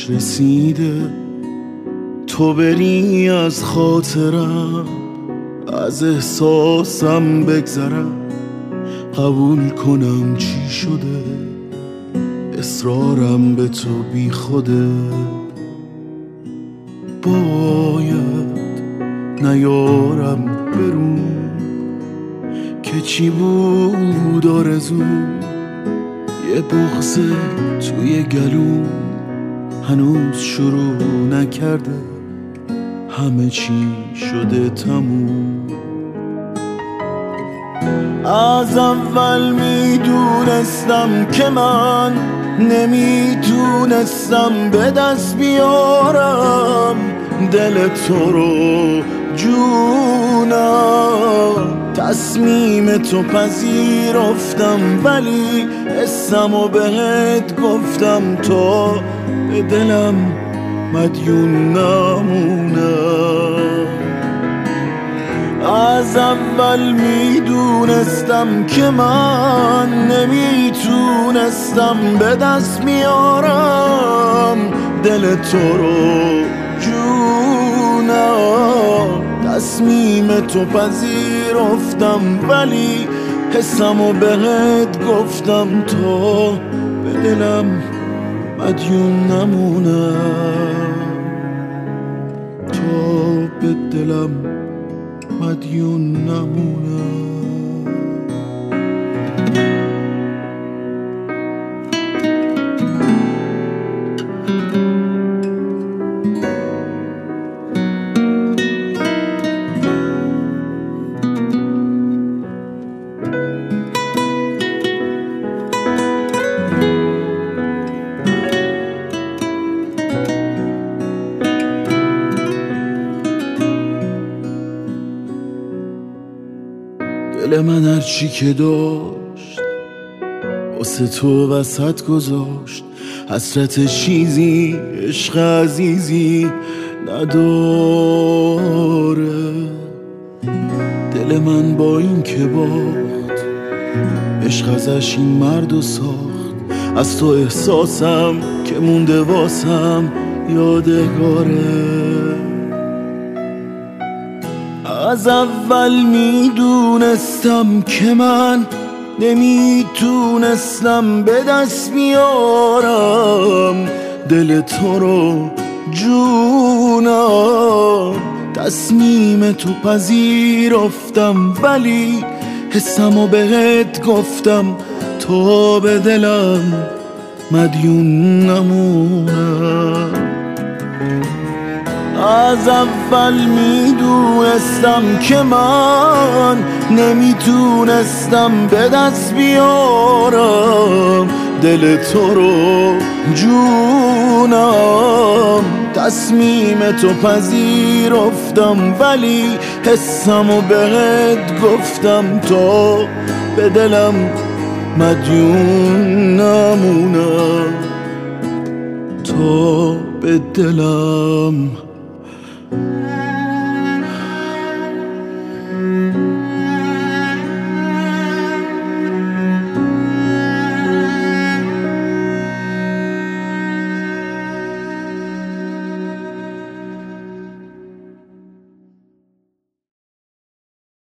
رسیده تو بری از خاطرم، از احساسم بگذرم، قبول کنم چی شده، اصرارم به تو بی خوده. باید نیارم برون که چی بود آرزوم، یه بغض توی گلوم هنوز شروع نکرده، همه چی شده تموم. از اول میدونستم که من نمیتونستم به دست بیارم دل تو رو جونم. تصمیم تو پذیرفتم ولی حسمو بهت گفتم تا به دلم مدیون نمونم. از اول میدونستم که من نمیتونستم به دست بیارم دل تو رو جونم. تصمیم تو پذیرفتم ولی حسمو بهت گفتم تا به دلم مدیون نمونم، تا به دلم مدیون نمونم. دل من هرچی که داشت واسه تو وسط گذاشت، حسرت چیزی عشق عزیزی نداره. دل من با این که باخت عشق ازش این مردو ساخت، از تو احساسم که مونده واسم یادگاره. از اول میدونستم که من نمیتونستم به دست بیارم دل تو رو جونم. تصمیم تو پذیرفتم ولی حسمو بهت گفتم تا به دلم مدیون نمونم. از اول میدونستم که من نمیتونستم به دست بیارم دل تو رو جونم. تصمیم تو پذیرفتم ولی حسمو بهت گفتم تا به دلم مدیون نمونم، تا به دلم